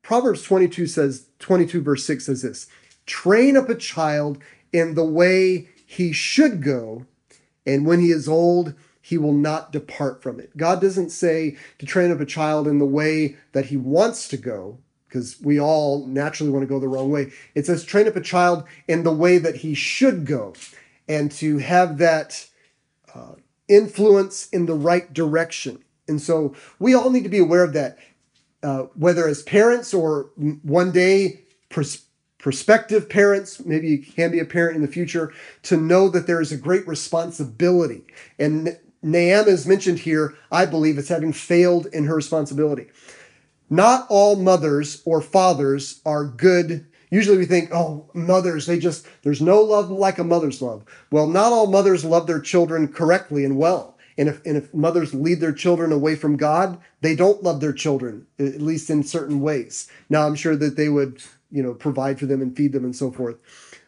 Proverbs 22 verse 6 says this: train up a child in the way he should go, and when he is old, he will not depart from it. God doesn't say to train up a child in the way that he wants to go, because we all naturally want to go the wrong way. It says train up a child in the way that he should go, and to have that influence in the right direction. And so we all need to be aware of that, whether as parents or one day prospective parents, maybe you can be a parent in the future, to know that there is a great responsibility. And Naaman is mentioned here, I believe, as having failed in her responsibility. Not all mothers or fathers are good. Usually we think, oh, mothers, there's no love like a mother's love. Well, not all mothers love their children correctly and well. And if mothers lead their children away from God, they don't love their children, at least in certain ways. Now, I'm sure that they would, provide for them and feed them and so forth.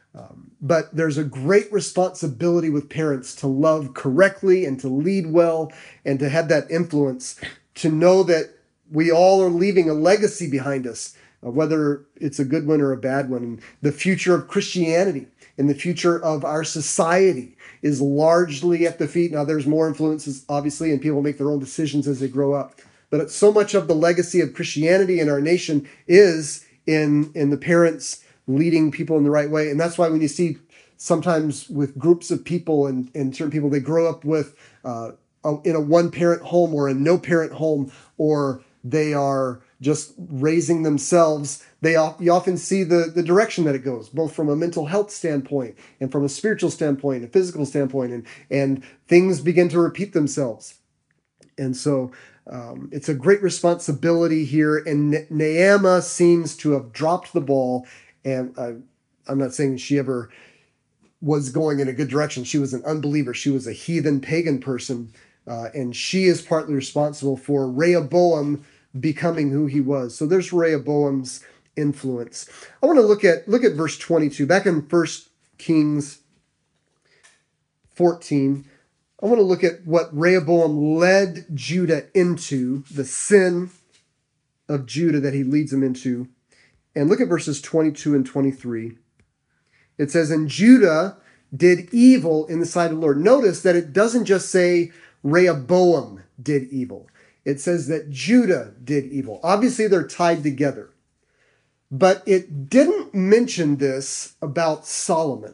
But there's a great responsibility with parents to love correctly and to lead well and to have that influence, to know that we all are leaving a legacy behind us, whether it's a good one or a bad one. And the future of Christianity and the future of our society is largely at the feet. Now, there's more influences, obviously, and people make their own decisions as they grow up. But so much of the legacy of Christianity in our nation is in the parents leading people in the right way. And that's why when you see sometimes with groups of people and certain people, they grow up with in a one-parent home or a no-parent home, or they are just raising themselves, you often see the direction that it goes, both from a mental health standpoint and from a spiritual standpoint, a physical standpoint, and things begin to repeat themselves. And so it's a great responsibility here, and Naaman seems to have dropped the ball, and I'm not saying she ever was going in a good direction. She was an unbeliever. She was a heathen, pagan person, and she is partly responsible for Rehoboam becoming who he was. So there's Rehoboam's influence. I want to look at verse 22 back in 1 Kings 14. I want to look at what Rehoboam led Judah into, the sin of Judah that he leads them into, and look at verses 22 and 23. It says, and Judah did evil in the sight of the Lord. Notice that it doesn't just say Rehoboam did evil. It says that Judah did evil. Obviously, they're tied together. But it didn't mention this about Solomon.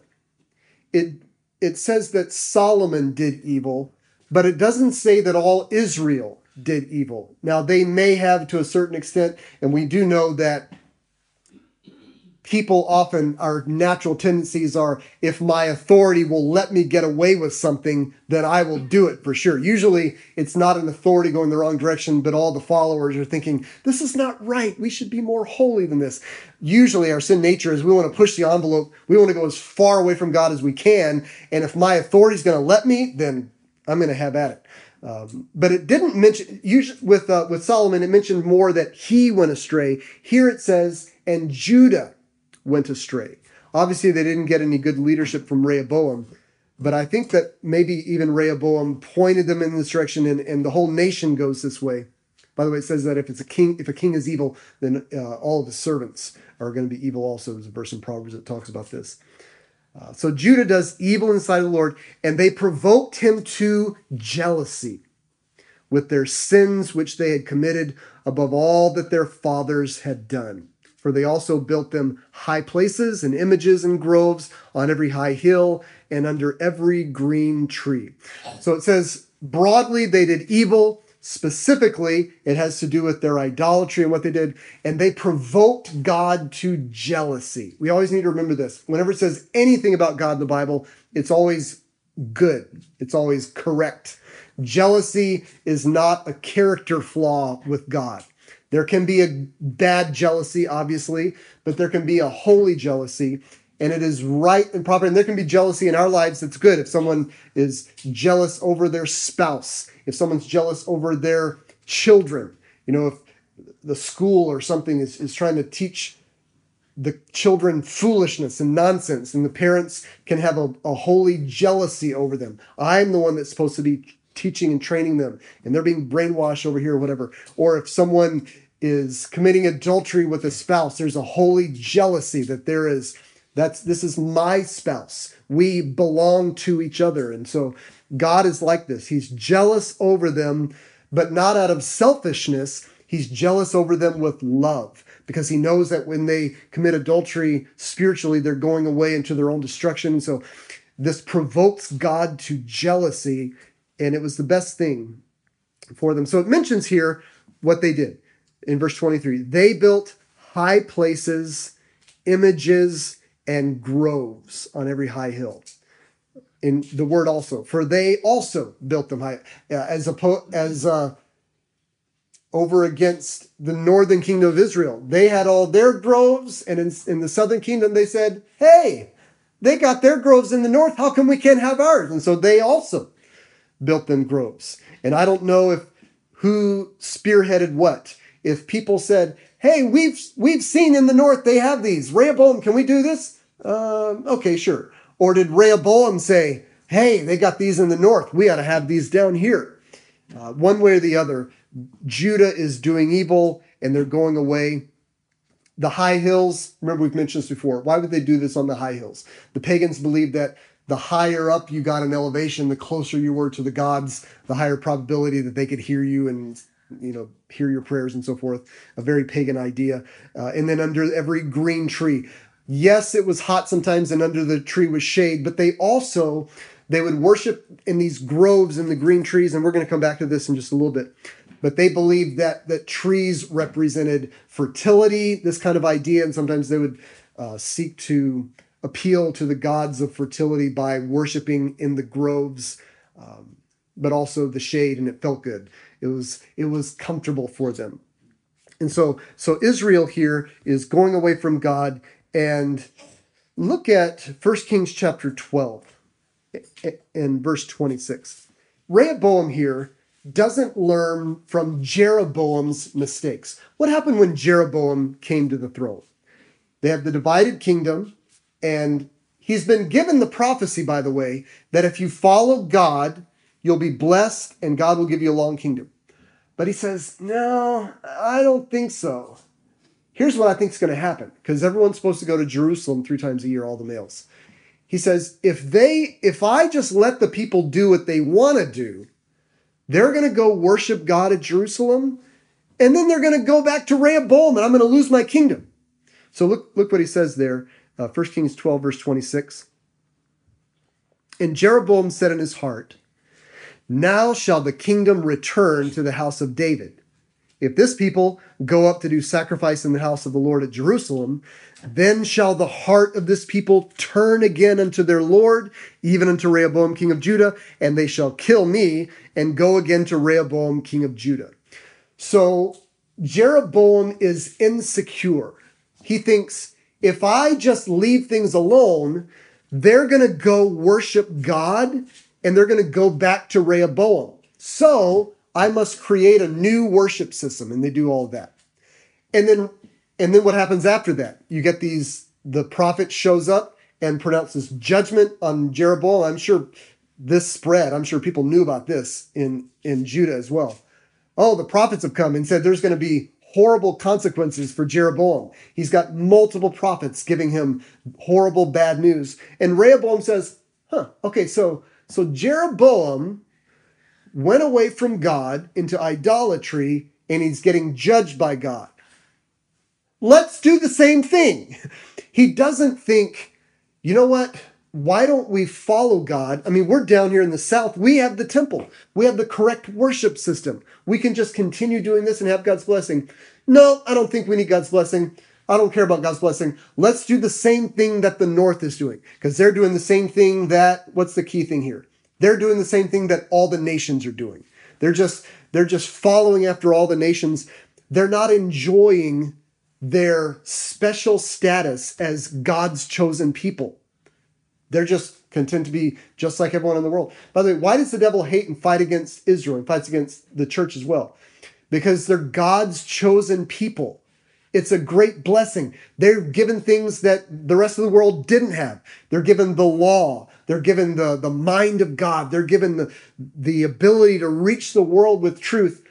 It says that Solomon did evil, but it doesn't say that all Israel did evil. Now, they may have to a certain extent, and we do know that people often, our natural tendencies are, if my authority will let me get away with something, then I will do it for sure. Usually it's not an authority going the wrong direction, but all the followers are thinking, this is not right. We should be more holy than this. Usually our sin nature is we want to push the envelope. We want to go as far away from God as we can. And if my authority is going to let me, then I'm going to have at it. But it didn't mention, usually with Solomon, it mentioned more that he went astray. Here it says, and Judah went astray. Obviously, they didn't get any good leadership from Rehoboam, but I think that maybe even Rehoboam pointed them in this direction, and the whole nation goes this way. By the way, it says that if a king is evil, then all of his servants are going to be evil also. There's a verse in Proverbs that talks about this. So Judah does evil in the sight of the Lord, and they provoked him to jealousy with their sins which they had committed above all that their fathers had done. For they also built them high places and images and groves on every high hill and under every green tree. So it says broadly they did evil. Specifically, it has to do with their idolatry and what they did. And they provoked God to jealousy. We always need to remember this. Whenever it says anything about God in the Bible, it's always good. It's always correct. Jealousy is not a character flaw with God. There can be a bad jealousy, obviously, but there can be a holy jealousy, and it is right and proper. And there can be jealousy in our lives that's good. If someone is jealous over their spouse, if someone's jealous over their children, if the school or something is trying to teach the children foolishness and nonsense, and the parents can have a holy jealousy over them. I'm the one that's supposed to be teaching and training them, and they're being brainwashed over here or whatever. Or if someone is committing adultery with a spouse, there's a holy jealousy that this is my spouse. We belong to each other. And so God is like this. He's jealous over them, but not out of selfishness. He's jealous over them with love, because he knows that when they commit adultery spiritually, they're going away into their own destruction. So this provokes God to jealousy, and it was the best thing for them. So it mentions here what they did in verse 23. They built high places, images, and groves on every high hill. In the word also, for they also built them high, over against the northern kingdom of Israel. They had all their groves, and in the southern kingdom they said, hey, they got their groves in the north, how come we can't have ours? And so they also built them groves. And I don't know who spearheaded what. If people said, hey, we've seen in the north they have these. Rehoboam, can we do this? Okay, sure. Or did Rehoboam say, hey, they got these in the north, we ought to have these down here? One way or the other, Judah is doing evil and they're going away. The high hills, remember we've mentioned this before. Why would they do this on the high hills? The pagans believed that the higher up you got in elevation, the closer you were to the gods, the higher probability that they could hear you and hear your prayers and so forth. A very pagan idea. And then under every green tree. Yes, it was hot sometimes and under the tree was shade, but they would worship in these groves and the green trees. And we're going to come back to this in just a little bit. But they believed that trees represented fertility, this kind of idea. And sometimes they would seek to appeal to the gods of fertility by worshiping in the groves, but also the shade, and it felt good. It was comfortable for them. And so Israel here is going away from God. And look at 1 Kings chapter 12 and verse 26. Rehoboam here doesn't learn from Jeroboam's mistakes. What happened when Jeroboam came to the throne? They have the divided kingdom, and he's been given the prophecy, by the way, that if you follow God, you'll be blessed and God will give you a long kingdom. But he says, no, I don't think so. Here's what I think is going to happen, because everyone's supposed to go to Jerusalem 3 times a year, all the males. He says, if I just let the people do what they want to do, they're going to go worship God at Jerusalem, and then they're going to go back to Rehoboam, and I'm going to lose my kingdom. So look what he says there, 1 Kings 12, verse 26. And Jeroboam said in his heart, now shall the kingdom return to the house of David. If this people go up to do sacrifice in the house of the Lord at Jerusalem, then shall the heart of this people turn again unto their Lord, even unto Rehoboam king of Judah, and they shall kill me and go again to Rehoboam king of Judah. So Jeroboam is insecure. He thinks, if I just leave things alone, they're going to go worship God and they're going to go back to Rehoboam. So I must create a new worship system. And they do all of that. And then what happens after that? You get the prophet shows up and pronounces judgment on Jeroboam. I'm sure this spread. I'm sure people knew about this in Judah as well. Oh, the prophets have come and said there's going to be horrible consequences for Jeroboam. He's got multiple prophets giving him horrible bad news. And Rehoboam says, okay, so Jeroboam went away from God into idolatry and he's getting judged by God. Let's do the same thing. He doesn't think, you know what? Why don't we follow God? I mean, we're down here in the south. We have the temple. We have the correct worship system. We can just continue doing this and have God's blessing. No, I don't think we need God's blessing. I don't care about God's blessing. Let's do the same thing that the north is doing, because they're doing the same thing what's the key thing here? They're doing the same thing that all the nations are doing. They're just following after all the nations. They're not enjoying their special status as God's chosen people. They're just content to be just like everyone in the world. By the way, why does the devil hate and fight against Israel and fights against the church as well? Because they're God's chosen people. It's a great blessing. They're given things that the rest of the world didn't have. They're given the law. They're given the mind of God. They're given the ability to reach the world with truth.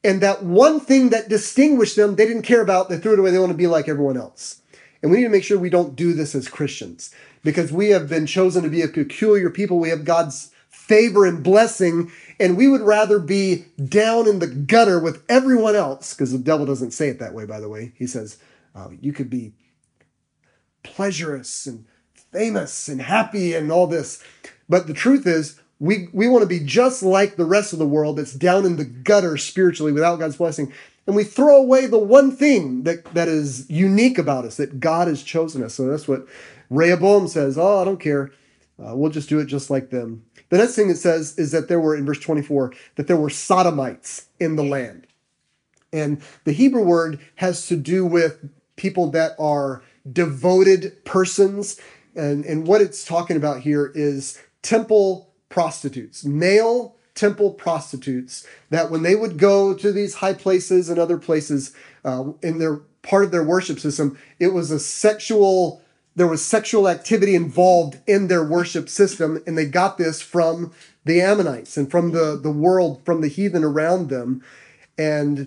And that one thing that distinguished them, they didn't care about. They threw it away. They want to be like everyone else. And we need to make sure we don't do this as Christians, because we have been chosen to be a peculiar people. We have God's favor and blessing, and we would rather be down in the gutter with everyone else, because the devil doesn't say it that way, by the way. He says, you could be pleasurous and famous and happy and all this. But the truth is, we want to be just like the rest of the world that's down in the gutter spiritually without God's blessing. And we throw away the one thing that is unique about us, that God has chosen us. So that's what Rehoboam says. Oh, I don't care. We'll just do it just like them. The next thing it says is that there were, in verse 24, that there were sodomites in the land. And the Hebrew word has to do with people that are devoted persons. And what it's talking about here is temple prostitutes, male temple prostitutes, that when they would go to these high places and other places in their part of their worship system, it was there was sexual activity involved in their worship system, and they got this from the Ammonites and from the world, from the heathen around them. And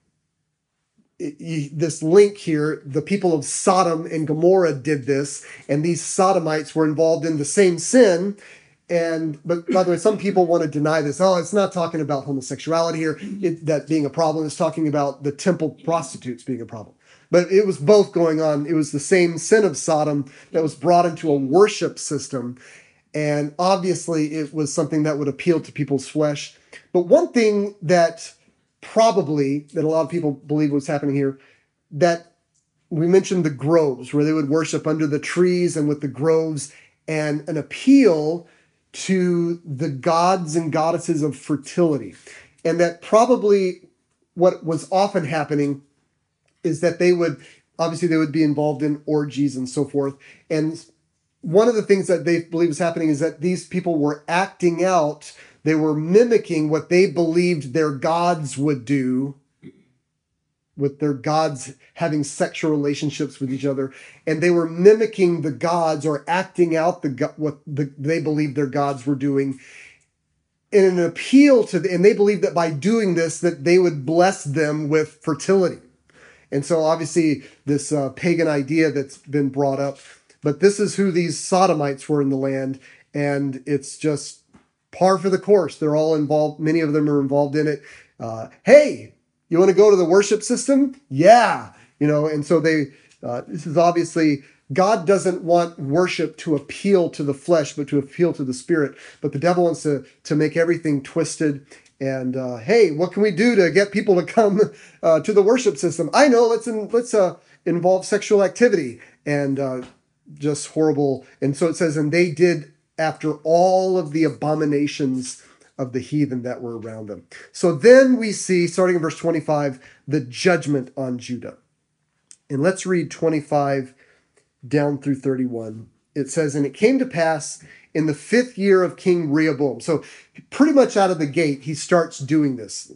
this link here, the people of Sodom and Gomorrah did this, and these sodomites were involved in the same sin. But by the way, some people want to deny this. Oh, it's not talking about homosexuality here, that being a problem. It's talking about the temple prostitutes being a problem. But it was both going on. It was the same sin of Sodom that was brought into a worship system. And obviously it was something that would appeal to people's flesh. But one thing that a lot of people believe was happening here, that we mentioned the groves, where they would worship under the trees and with the groves, and an appeal to the gods and goddesses of fertility. And that probably what was often happening is that they would be involved in orgies and so forth. And one of the things that they believe was happening is that these people were acting out, they were mimicking what they believed their gods would do, with their gods having sexual relationships with each other. And they were mimicking the gods, or acting out they believed their gods were doing, in an appeal to and they believed that by doing this, that they would bless them with fertility. And so obviously this pagan idea that's been brought up, but this is who these sodomites were in the land. And it's just par for the course. They're all involved. Many of them are involved in it. Hey, you want to go to the worship system? Yeah. And so this is obviously, God doesn't want worship to appeal to the flesh, but to appeal to the spirit. But the devil wants to make everything twisted. And hey, what can we do to get people to come to the worship system? I know, let's involve sexual activity, and just horrible. And so it says, and they did after all of the abominations of the heathen that were around them. So then we see, starting in verse 25, the judgment on Judah. And let's read 25 down through 31. It says, and it came to pass in the 5th year of King Rehoboam. So pretty much out of the gate, he starts doing this,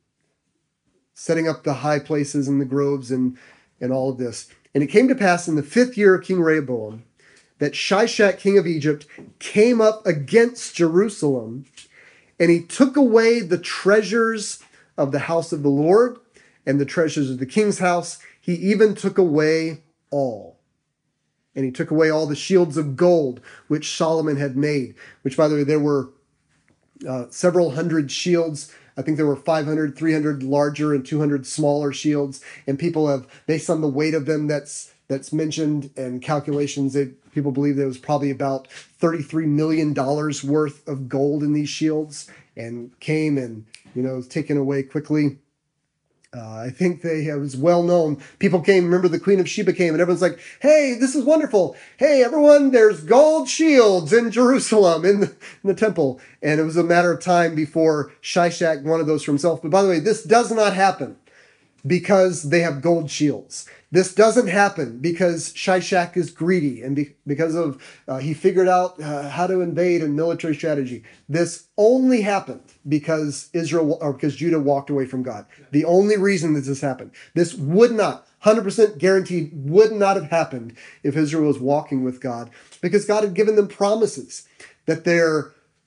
setting up the high places and the groves and all of this. And it came to pass in the 5th year of King Rehoboam that Shishak, king of Egypt, came up against Jerusalem, and he took away the treasures of the house of the Lord and the treasures of the king's house. He even took away all. And he took away all the shields of gold which Solomon had made, which, by the way, there were several hundred shields. I think there were 500, 300 larger and 200 smaller shields. And people have, based on the weight of them that's mentioned and calculations, people believe there was probably about $33 million worth of gold in these shields, and came and, was taken away quickly. I think it was well known. People came, remember the Queen of Sheba came, and everyone's like, hey, this is wonderful. Hey, everyone, there's gold shields in Jerusalem, in the temple. And it was a matter of time before Shishak wanted those for himself. But by the way, this does not happen because they have gold shields. This doesn't happen because Shishak is greedy and because of he figured out how to invade and military strategy. This only happened because because Judah walked away from God. The only reason that this happened. This would not, 100% guaranteed, would not have happened if Israel was walking with God, because God had given them promises that their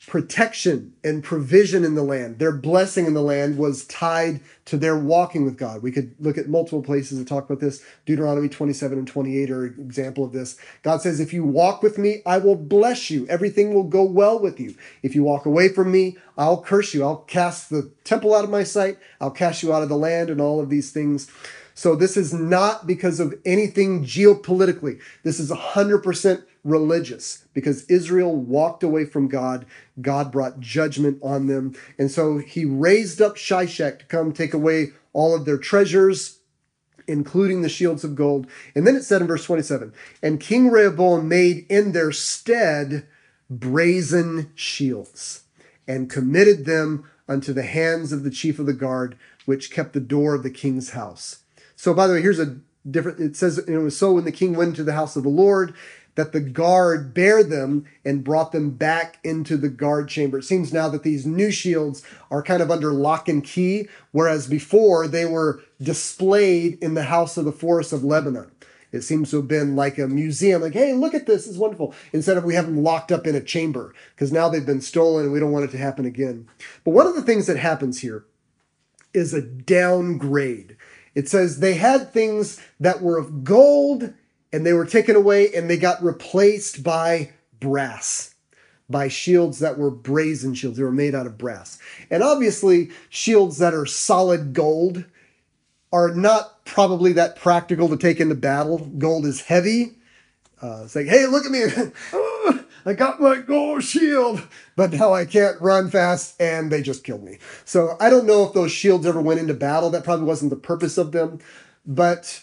protection and provision in the land. Their blessing in the land was tied to their walking with God. We could look at multiple places to talk about this. Deuteronomy 27 and 28 are an example of this. God says, if you walk with me, I will bless you. Everything will go well with you. If you walk away from me, I'll curse you. I'll cast the temple out of my sight. I'll cast you out of the land and all of these things. So this is not because of anything geopolitically. This is 100% religious because Israel walked away from God. God brought judgment on them. And so he raised up Shishak to come take away all of their treasures, including the shields of gold. And then it said in verse 27, and King Rehoboam made in their stead brazen shields and committed them unto the hands of the chief of the guard, which kept the door of the king's house. So, by the way, here's a different, it says, it was so when the king went into the house of the Lord, that the guard bare them and brought them back into the guard chamber. It seems now that these new shields are kind of under lock and key, whereas before they were displayed in the house of the forest of Lebanon. It seems to have been like a museum, like, hey, look at this, it's wonderful. Instead of we have them locked up in a chamber, because now they've been stolen and we don't want it to happen again. But one of the things that happens here is a downgrade. It says they had things that were of gold and they were taken away and they got replaced by brass, by shields that were brazen shields. They were made out of brass. And obviously, shields that are solid gold are not probably that practical to take into battle. Gold is heavy. It's like, hey, look at me. I got my gold shield, but now I can't run fast, and they just killed me. So I don't know if those shields ever went into battle. That probably wasn't the purpose of them. But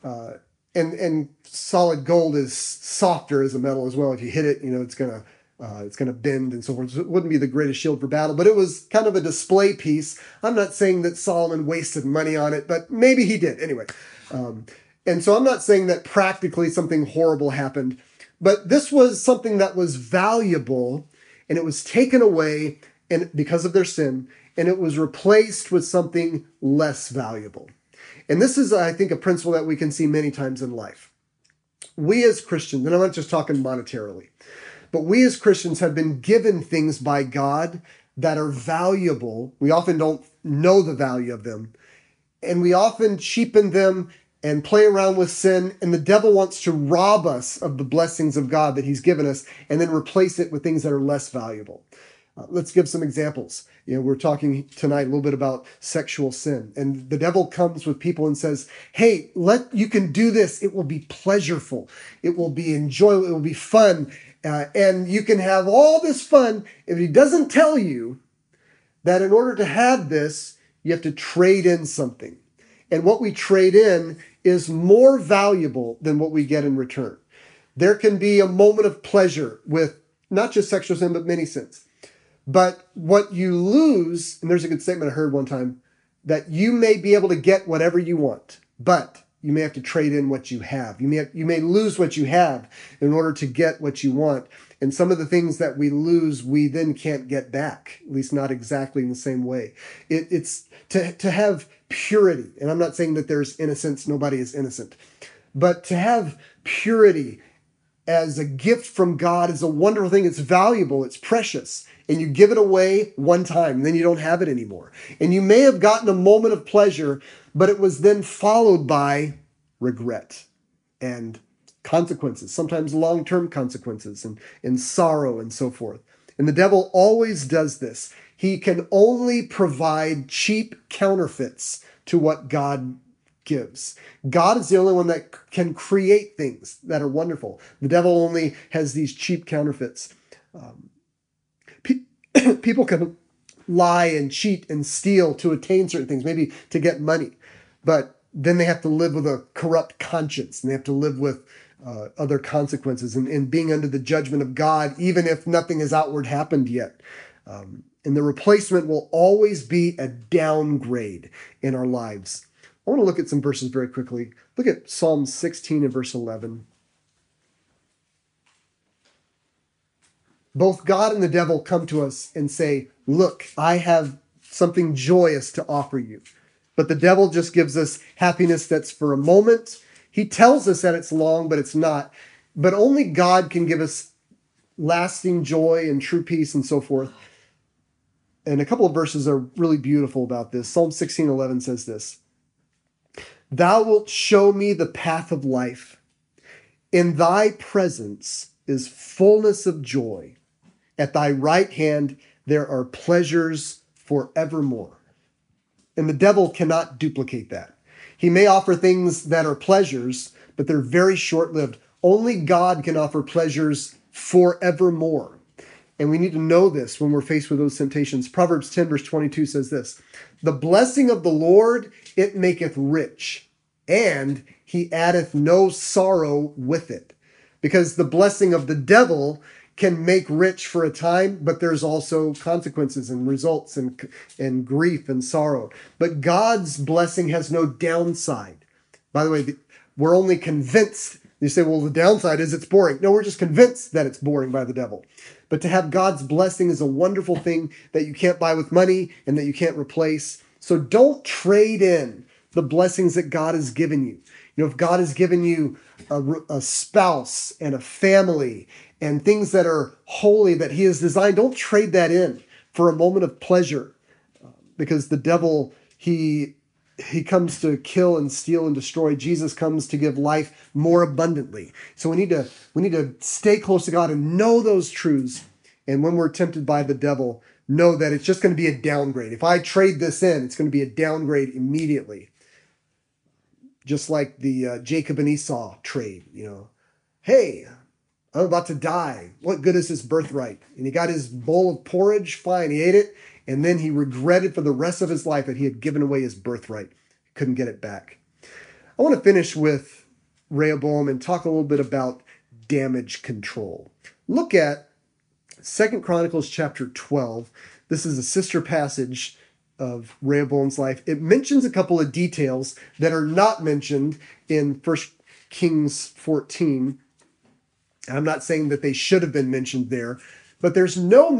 and solid gold is softer as a metal as well. If you hit it, it's gonna bend and so forth. So it wouldn't be the greatest shield for battle, but it was kind of a display piece. I'm not saying that Solomon wasted money on it, but maybe he did. Anyway, and so I'm not saying that practically something horrible happened. But this was something that was valuable, and it was taken away and because of their sin, and it was replaced with something less valuable. And this is, I think, a principle that we can see many times in life. We as Christians, and I'm not just talking monetarily, but we as Christians have been given things by God that are valuable. We often don't know the value of them, and we often cheapen them and play around with sin, and the devil wants to rob us of the blessings of God that he's given us and then replace it with things that are less valuable. Let's give some examples. We're talking tonight a little bit about sexual sin, and the devil comes with people and says, hey, you can do this. It will be pleasureful. It will be enjoyable. It will be fun. And you can have all this fun. If he doesn't tell you that in order to have this, you have to trade in something. And what we trade in is more valuable than what we get in return. There can be a moment of pleasure with not just sexual sin, but many sins. But what you lose, and there's a good statement I heard one time, that you may be able to get whatever you want, but you may have to trade in what you have. You may lose what you have in order to get what you want. And some of the things that we lose, we then can't get back, at least not exactly in the same way. It's to have purity. And I'm not saying that there's innocence. Nobody is innocent. But to have purity as a gift from God is a wonderful thing. It's valuable. It's precious. And you give it away one time, and then you don't have it anymore. And you may have gotten a moment of pleasure, but it was then followed by regret and consequences, sometimes long-term consequences and sorrow and so forth. And the devil always does this. He can only provide cheap counterfeits to what God gives. God is the only one that can create things that are wonderful. The devil only has these cheap counterfeits. People can lie and cheat and steal to attain certain things, maybe to get money. But then they have to live with a corrupt conscience, and they have to live with other consequences and being under the judgment of God, even if nothing has outward happened yet. And the replacement will always be a downgrade in our lives. I want to look at some verses very quickly. Look at Psalm 16 and verse 11. Both God and the devil come to us and say, look, I have something joyous to offer you. But the devil just gives us happiness that's for a moment. He tells us that it's long, but it's not. But only God can give us lasting joy and true peace and so forth. And a couple of verses are really beautiful about this. Psalm 16:11 says this: "Thou wilt show me the path of life. In thy presence is fullness of joy. At thy right hand there are pleasures forevermore." And the devil cannot duplicate that. He may offer things that are pleasures, but they're very short-lived. Only God can offer pleasures forevermore. And we need to know this when we're faced with those temptations. Proverbs 10 verse 22 says this: "The blessing of the Lord, it maketh rich, and he addeth no sorrow with it." Because the blessing of the devil can make rich for a time, but there's also consequences and results and grief and sorrow. But God's blessing has no downside. By the way, we're only convinced. You say, well, the downside is it's boring. No, we're just convinced that it's boring by the devil. But to have God's blessing is a wonderful thing that you can't buy with money and that you can't replace. So don't trade in the blessings that God has given you. You know, if God has given you a spouse and a family and things that are holy that he has designed, don't trade that in for a moment of pleasure, because the devil, he comes to kill and steal and destroy. Jesus comes to give life more abundantly. So we need to stay close to God and know those truths. And when we're tempted by the devil, know that it's just going to be a downgrade. If I trade this in, it's going to be a downgrade immediately. Just like the Jacob and Esau trade, you know. Hey, I'm about to die. What good is this birthright? And he got his bowl of porridge, fine, he ate it, and then he regretted for the rest of his life that he had given away his birthright. Couldn't get it back. I want to finish with Rehoboam and talk a little bit about damage control. Look at 2 Chronicles chapter 12. This is a sister passage of Rehoboam's life. It mentions a couple of details that are not mentioned in 1 Kings 14. I'm not saying that they should have been mentioned there, but there's no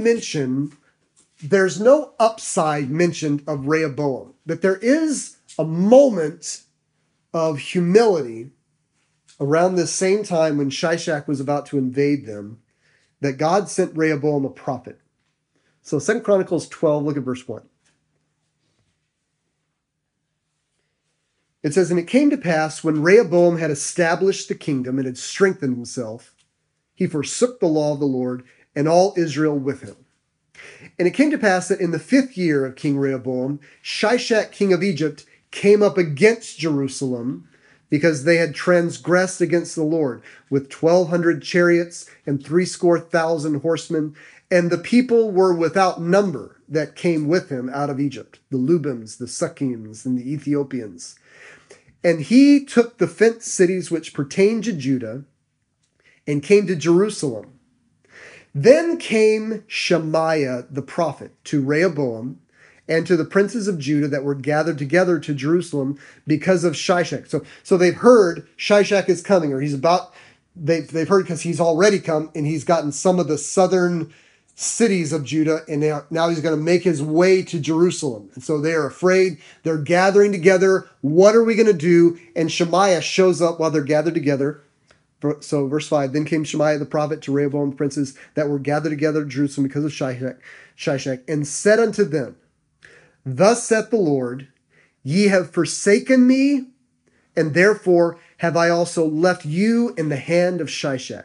upside mentioned of Rehoboam. That there is a moment of humility around this same time when Shishak was about to invade them, that God sent Rehoboam a prophet. So 2 Chronicles 12, look at verse 1. It says, "And it came to pass, when Rehoboam had established the kingdom and had strengthened himself, he forsook the law of the Lord, and all Israel with him. And it came to pass that in the 5th year of King Rehoboam, Shishak king of Egypt came up against Jerusalem, because they had transgressed against the Lord with 1,200 chariots and 70,000 horsemen. And the people were without number that came with him out of Egypt, the Lubims, the Sukkims, and the Ethiopians. And he took the fenced cities which pertained to Judah and came to Jerusalem. Then came Shemaiah the prophet to Rehoboam and to the princes of Judah that were gathered together to Jerusalem because of Shishak." So they've heard Shishak is coming, or they've heard because he's already come, and he's gotten some of the southern cities of Judah, and now he's going to make his way to Jerusalem. And so they're afraid. They're gathering together. What are we going to do? And Shemaiah shows up while they're gathered together. So verse 5, "Then came Shemaiah the prophet to Rehoboam the princes that were gathered together at Jerusalem because of Shishak, and said unto them, Thus saith the Lord, Ye have forsaken me, and therefore have I also left you in the hand of Shishak.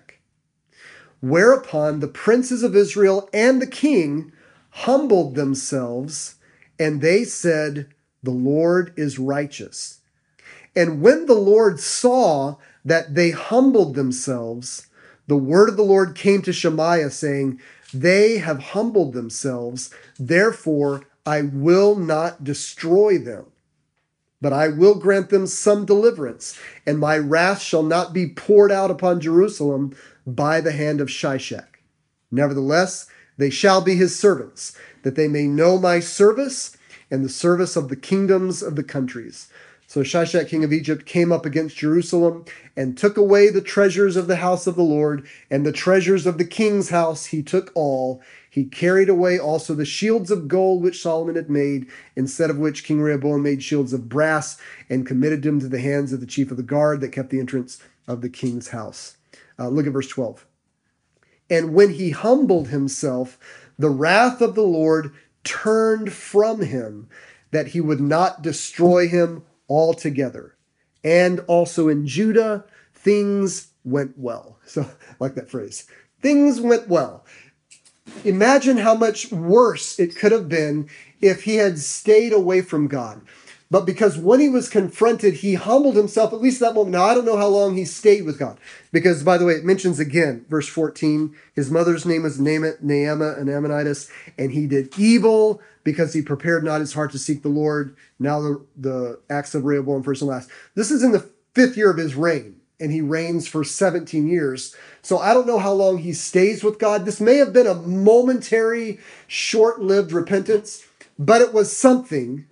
Whereupon the princes of Israel and the king humbled themselves, and they said, The Lord is righteous. And when the Lord saw that they humbled themselves, the word of the Lord came to Shemaiah, saying, They have humbled themselves, therefore I will not destroy them, but I will grant them some deliverance, and my wrath shall not be poured out upon Jerusalem by the hand of Shishak. Nevertheless, they shall be his servants, that they may know my service and the service of the kingdoms of the countries. So Shishak, king of Egypt, came up against Jerusalem and took away the treasures of the house of the Lord, and the treasures of the king's house he took all. He carried away also the shields of gold which Solomon had made, instead of which King Rehoboam made shields of brass, and committed them to the hands of the chief of the guard that kept the entrance of the king's house." Look at verse 12. And when he humbled himself, the wrath of the Lord turned from him, that he would not destroy him altogether. And also in Judah, things went well. So I like that phrase. Things went well. Imagine how much worse it could have been if he had stayed away from God. But because when he was confronted, he humbled himself, at least at that moment. Now, I don't know how long he stayed with God. Because, by the way, it mentions again, verse 14, his mother's name was Naamah, an Ammonitess, and he did evil because he prepared not his heart to seek the Lord. Now the acts of Rehoboam, first and last. This is in the 5th year of his reign, and he reigns for 17 years. So I don't know how long he stays with God. This may have been a momentary, short-lived repentance, but it was something.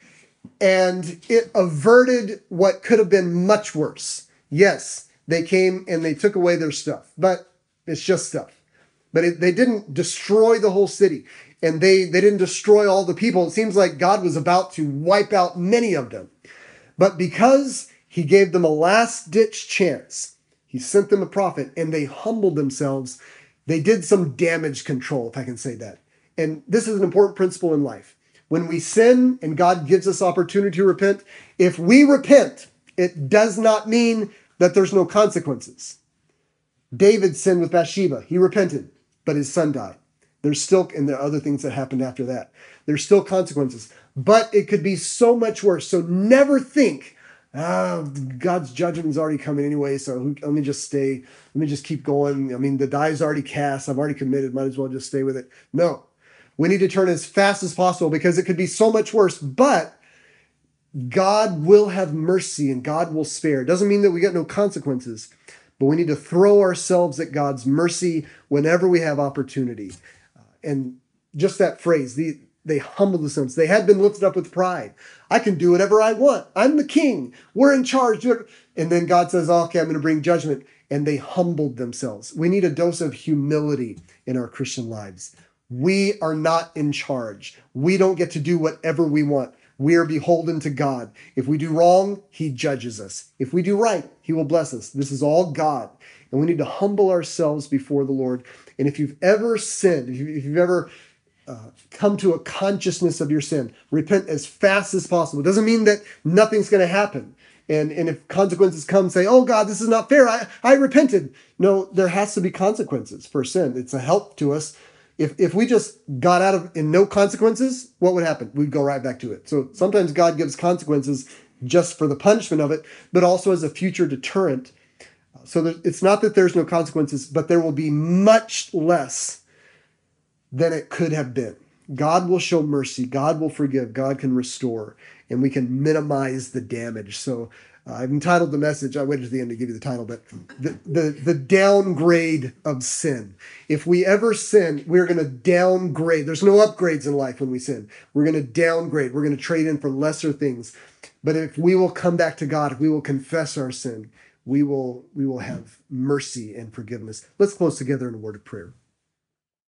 And it averted what could have been much worse. Yes, they came and they took away their stuff, but it's just stuff. But they didn't destroy the whole city, and they didn't destroy all the people. It seems like God was about to wipe out many of them. But because he gave them a last-ditch chance, he sent them a prophet, and they humbled themselves. They did some damage control, if I can say that. And this is an important principle in life. When we sin and God gives us opportunity to repent, if we repent, it does not mean that there's no consequences. David sinned with Bathsheba. He repented, but his son died. There's still, and there are other things that happened after that. There's still consequences, but it could be so much worse. So never think, God's judgment is already coming anyway, so let me just stay. Let me just keep going. I mean, the die is already cast. I've already committed. Might as well just stay with it. No. We need to turn as fast as possible because it could be so much worse, but God will have mercy and God will spare. It doesn't mean that we get no consequences, but we need to throw ourselves at God's mercy whenever we have opportunity. And just that phrase, they humbled themselves. They had been lifted up with pride. I can do whatever I want. I'm the king. We're in charge. And then God says, okay, I'm going to bring judgment. And they humbled themselves. We need a dose of humility in our Christian lives. We are not in charge. We don't get to do whatever we want. We are beholden to God. If we do wrong, he judges us. If we do right, he will bless us. This is all God. And we need to humble ourselves before the Lord. And if you've ever sinned, if you've ever come to a consciousness of your sin, repent as fast as possible. It doesn't mean that nothing's going to happen. And if consequences come, say, oh God, this is not fair. I repented. No, there has to be consequences for sin. It's a help to us. If we just got out of in no consequences, what would happen? We'd go right back to it. So sometimes God gives consequences just for the punishment of it, but also as a future deterrent. So it's not that there's no consequences, but there will be much less than it could have been. God will show mercy. God will forgive. God can restore, and we can minimize the damage. So I've entitled the message, I waited to the end to give you the title, but the downgrade of sin. If we ever sin, we're going to downgrade. There's no upgrades in life when we sin. We're going to downgrade. We're going to trade in for lesser things. But if we will come back to God, if we will confess our sin, we will have mercy and forgiveness. Let's close together in a word of prayer.